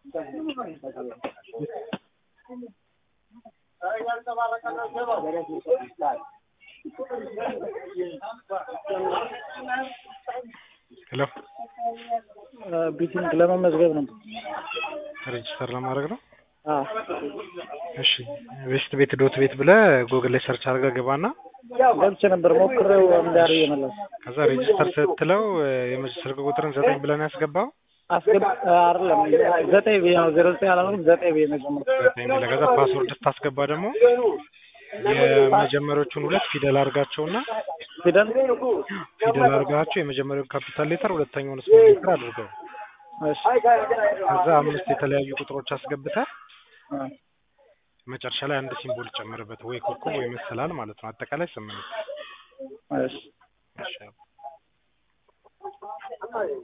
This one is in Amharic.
ሄሎ ቢቲንግ ለመመዝገብ ነው። ሬጅስተር ለማድረግ ነው። እሺ ዌስት ቤት ዶት ቤት ብለህ ጉግል ላይ ሰርች አድርገህ ገባና ገብቼ ነበር ሞክሬው እንዳር እየመለስ ከዛ ሬጅስተር ስትለው የመጀመሪያ ቁጥርን 9 ብለህ ነው ያስገባው። አይደለም 9 ብዬ ነው 09 አላልኩም 9 ብዬ ነው ጀመርኩት። 9 ብለህ ከዛ ፓስወርድ ስታስገባ ደግሞ የመጀመሪያዎቹን ሁለት ፊደል አድርጋቸውና ፊደል አድርጋቸው የመጀመሪያው ካፒታል ሌተር ሁለተኛውን ስሞል ሌተር አድርገው እሺ ከዛ አምስት የተለያዩ ቁጥሮች አስገብተህ መጨረሻ ላይ አንድ ሲምቦል ጨምርበት ወይ ኮከብ ወይ መሰላል ማለት ነው። አጠቃላይ 8 እሺ